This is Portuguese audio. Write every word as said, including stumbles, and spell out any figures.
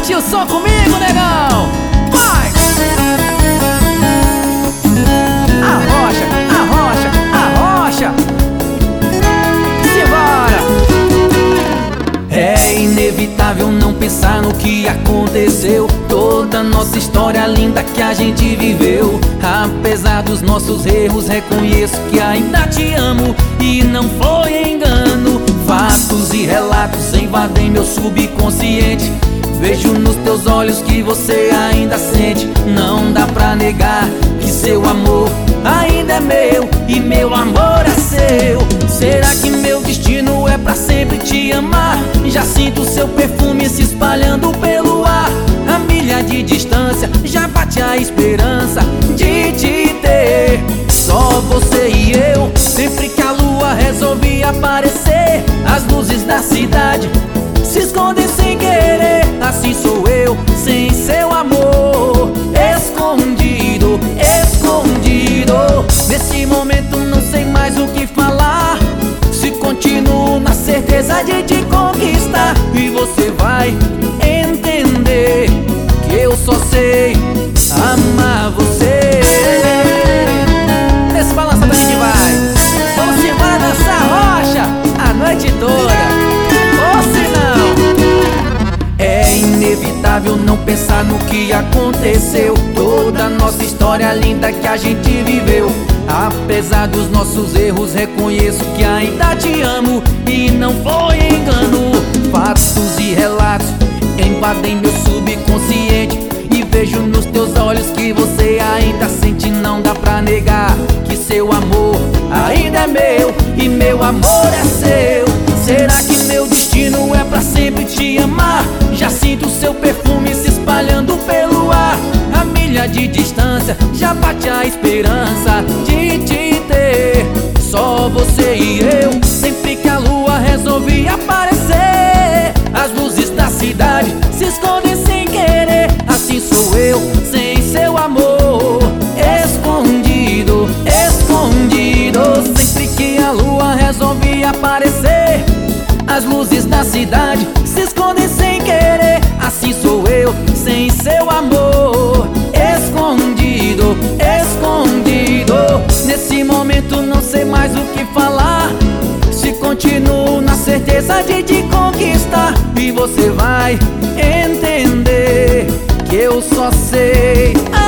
Sente o som comigo, negão. Vai! Arrocha, arrocha, arrocha. Simbora! É inevitável não pensar no que aconteceu. Toda nossa história linda que a gente viveu. Apesar dos nossos erros, reconheço que ainda te amo e não foi engano. Fatos e relatos invadem meu subconsciente. Vejo nos teus olhos que você ainda sente. Não dá pra negar que seu amor ainda é meu e meu amor é seu. Será que meu destino é pra sempre te amar? Já sinto seu perfume se espalhando pelo ar. A milha de distância já bate a esperança de te ter. Só você e eu. Sempre que a lua resolve aparecer, as luzes da cidade se escondem sem querer. Assim sou eu, sem seu amor, escondido, escondido. Nesse momento não sei mais o que falar. Se continuo na certeza de te conquistar, e você vai entender que eu só sei amar você. Nesse balançado a gente vai. Vamos embora dançar rocha a noite toda. Ou se não, é inevitável não pensar no que aconteceu. Toda nossa história linda que a gente viveu. Apesar dos nossos erros, reconheço que ainda te amo e não foi engano. Fatos e relatos invadem meu subconsciente, e vejo nos teus olhos que você ainda sente. Não dá pra negar que seu amor ainda é meu e meu amor é seu. Será que meu destino é pra sempre te amar? Já sinto seu perfume se espalhando pelo ar. A milha de distância já bate a esperança de te ter. Só você e eu. Sempre que a lua resolve aparecer, as luzes da cidade se escondem sem querer. Assim sou eu, sem seu amor, escondido, escondido. Sempre que a lua resolve aparecer, as luzes da cidade se escondem sem querer. Assim sou eu, sem seu amor, escondido, escondido. Nesse momento não sei mais o que falar. Se continuo na certeza de te conquistar, e você vai entender que eu só sei